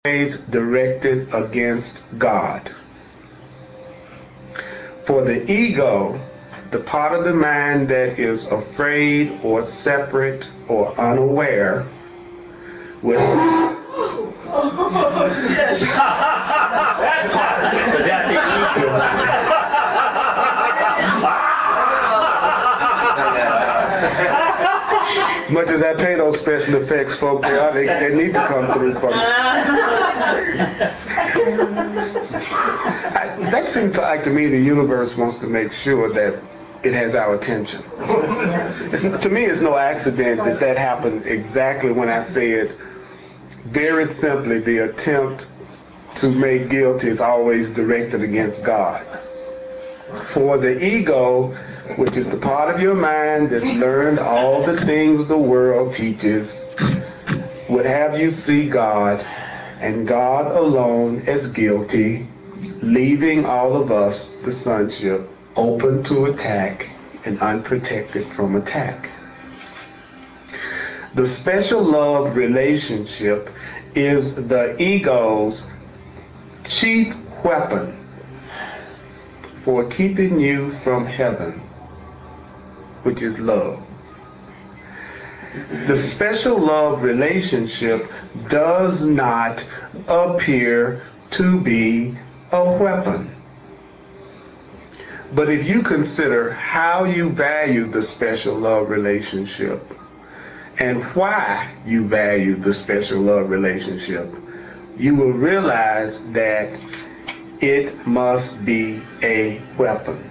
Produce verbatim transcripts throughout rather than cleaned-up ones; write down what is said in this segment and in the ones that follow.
always directed against God. For the ego, the part of the mind that is afraid or separate or unaware, will Oh, shit. That part. But that's the as much as I pay those special effects folk, they, are, they, they need to come through for me. I, that seems like to me the universe wants to make sure that it has our attention. It's, to me, it's no accident that that happened exactly when I said, very simply, the attempt to make guilty is always directed against God. For the ego, which is the part of your mind that's learned all the things the world teaches, would have you see God and God alone as guilty, leaving all of us, the sonship, open to attack and unprotected from attack. The special love relationship is the ego's chief weapon for keeping you from heaven, which is love. The special love relationship does not appear to be a weapon. But if you consider how you value the special love relationship and why you value the special love relationship, you will realize that it must be a weapon.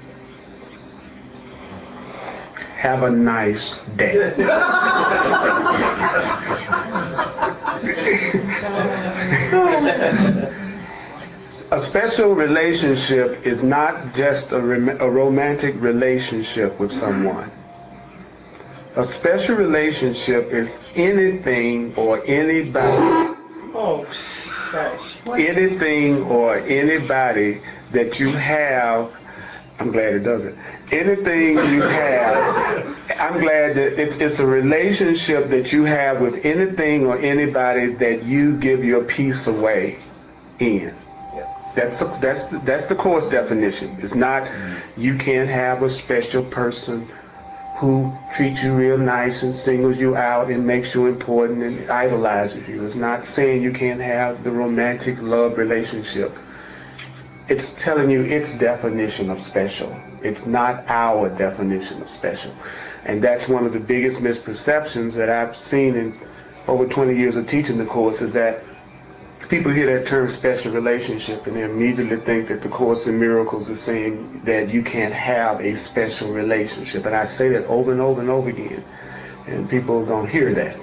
Have a nice day. A special relationship is not just a, rom- a romantic relationship with someone. A special relationship is anything or anybody, Oh, gosh. anything or anybody that you have. I'm glad it doesn't. Anything you have, I'm glad that it's, it's a relationship that you have with anything or anybody that you give your peace away in. That's a, that's the, that's the course definition. It's not you can't have a special person who treats you real nice and singles you out and makes you important and idolizes you. It's not saying you can't have the romantic love relationship. It's telling you its definition of special. It's not our definition of special. And that's one of the biggest misperceptions that I've seen in over twenty years of teaching the course, is that people hear that term special relationship and they immediately think that the Course in Miracles is saying that you can't have a special relationship. And I say that over and over and over again, and people don't hear that.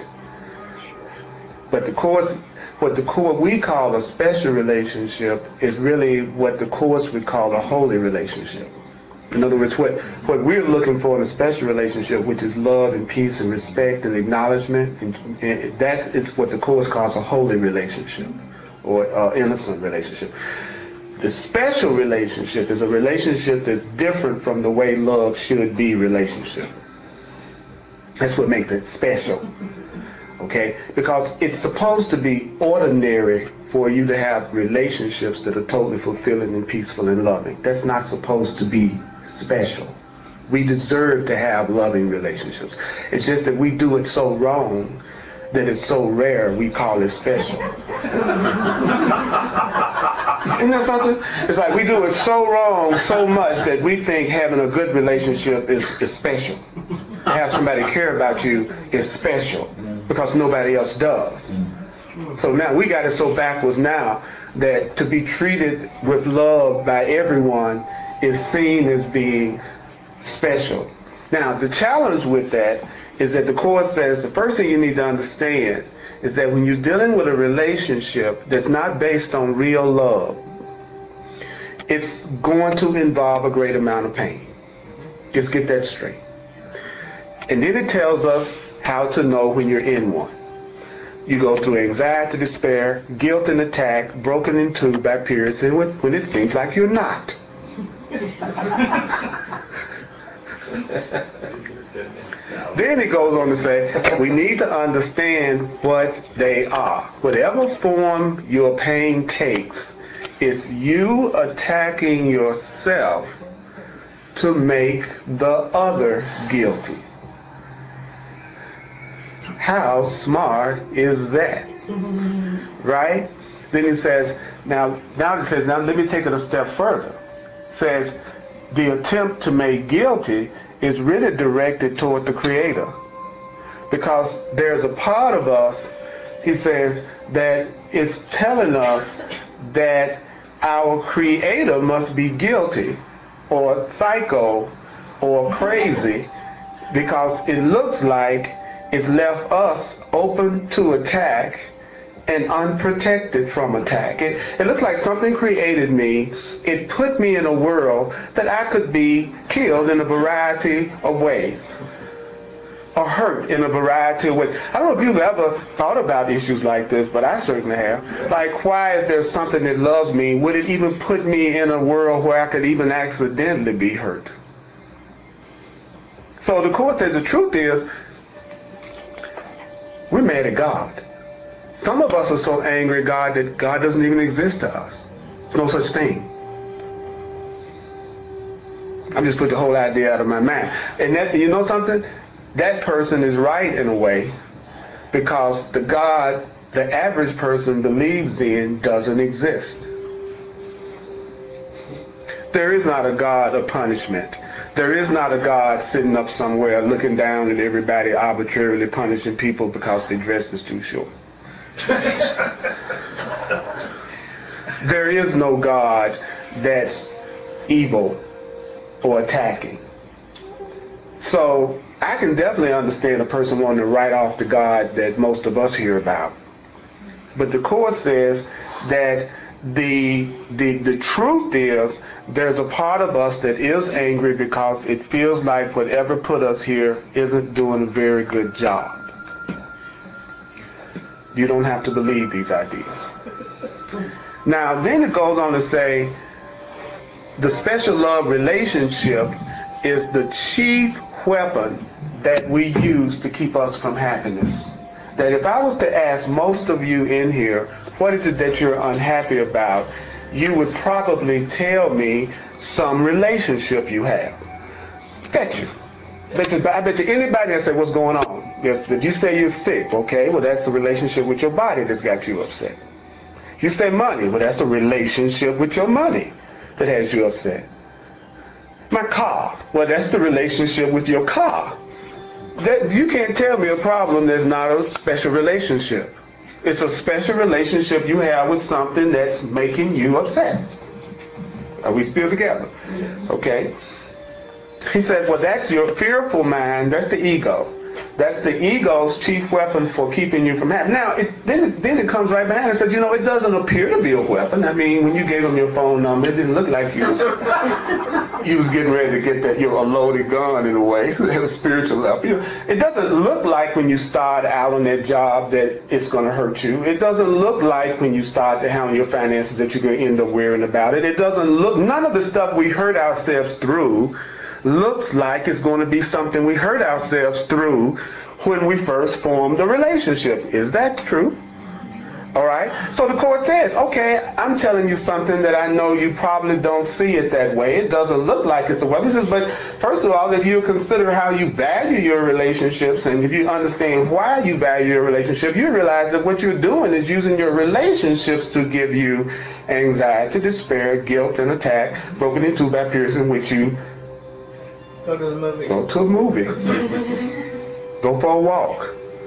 But the Course, what the Course we call a special relationship is really what the Course would call a holy relationship. In other words, what, what we're looking for in a special relationship, which is love and peace and respect and acknowledgement, and, and that is what the Course calls a holy relationship, or uh, innocent relationship. The special relationship is a relationship that's different from the way love should be relationship. That's what makes it special. Okay? Because it's supposed to be ordinary for you to have relationships that are totally fulfilling and peaceful and loving. That's not supposed to be special. We deserve to have loving relationships. It's just that we do it so wrong that it's so rare we call it special. Isn't that something? It's like we do it so wrong so much that we think having a good relationship is, is special. To have somebody care about you is special because nobody else does. So now we got it so backwards now that to be treated with love by everyone is seen as being special. Now the challenge with that is that the Course says the first thing you need to understand is that when you're dealing with a relationship that's not based on real love, it's going to involve a great amount of pain. Just get that straight. And then it tells us how to know when you're in one. You go through anxiety, despair, guilt and attack, broken in two by periods, and when it seems like you're not. Then it goes on to say, we need to understand what they are. Whatever form your pain takes, it's you attacking yourself to make the other guilty. How smart is that? Right? Then he says, now, now it says, now let me take it a step further. It says, the attempt to make guilty is really directed toward the Creator. Because there's a part of us, he says, that is telling us that our Creator must be guilty or psycho or crazy, because it looks like it's left us open to attack and unprotected from attack. It, it looks like something created me. It put me in a world that I could be killed in a variety of ways, or hurt in a variety of ways. I don't know if you've ever thought about issues like this, but I certainly have. Like, why, if there's something that loves me, would it even put me in a world where I could even accidentally be hurt? So the Course says the truth is, we're mad at God. Some of us are so angry at God that God doesn't even exist to us. There's no such thing. I just put the whole idea out of my mind. And that, you know something? That person is right in a way, because the God the average person believes in doesn't exist. There is not a God of punishment. There is not a God sitting up somewhere looking down at everybody, arbitrarily punishing people because their dress is too short. There is no God that's evil or attacking. So I can definitely understand a person wanting to write off the God that most of us hear about. But the Course says that the, the, the truth is, there's a part of us that is angry because it feels like whatever put us here isn't doing a very good job. You don't have to believe these ideas. Now, then it goes on to say, the special love relationship is the chief weapon that we use to keep us from happiness. That if I was to ask most of you in here, what is it that you're unhappy about, you would probably tell me some relationship you have. Bet you. Bet you I bet you anybody that say, what's going on? Yes, if you say you're sick, okay, well, that's a relationship with your body that's got you upset. If you say money, well, that's a relationship with your money that has you upset. My car, well, that's the relationship with your car. That, you can't tell me a problem that's not a special relationship. It's a special relationship you have with something that's making you upset. Are we still together? Okay. He says, well, that's your fearful mind. That's the ego. That's the ego's chief weapon for keeping you from happy. Now, it, then, then it comes right behind and says, you know, it doesn't appear to be a weapon. I mean, when you gave them your phone number, it didn't look like you, you was getting ready to get that, you know, a loaded gun in a way. So it had a spiritual level. You know, it doesn't look like when you start out on that job that it's going to hurt you. It doesn't look like when you start to handle your finances that you're going to end up worrying about it. It doesn't look, none of the stuff we hurt ourselves through looks like it's going to be something we hurt ourselves through when we first formed a relationship. Is that true? All right. So the Course says, okay, I'm telling you something that I know you probably don't see it that way. It doesn't look like it's a weapon. He says, but first of all, if you consider how you value your relationships, and if you understand why you value your relationship, you realize that what you're doing is using your relationships to give you anxiety, despair, guilt, and attack, broken in two by periods in which you Go to the movie. Go to a movie. Go for a walk.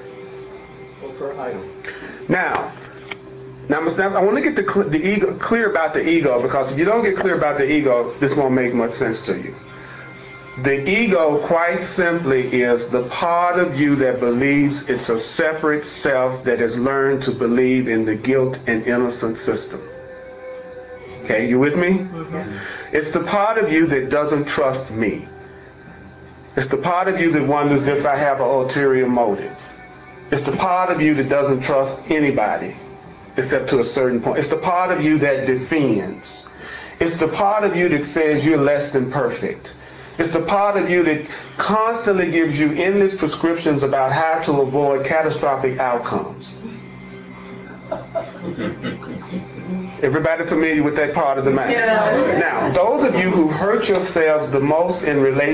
Go for a hike. Now, now I want to get the, the ego clear about the ego, because if you don't get clear about the ego, this won't make much sense to you. The ego, quite simply, is the part of you that believes it's a separate self that has learned to believe in the guilt and innocence system. Okay, you with me? Mm-hmm. It's the part of you that doesn't trust me. It's the part of you that wonders if I have an ulterior motive. It's the part of you that doesn't trust anybody except to a certain point. It's the part of you that defends. It's the part of you that says you're less than perfect. It's the part of you that constantly gives you endless prescriptions about how to avoid catastrophic outcomes. Everybody familiar with that part of the mind? Yeah. Now, those of you who hurt yourselves the most in relation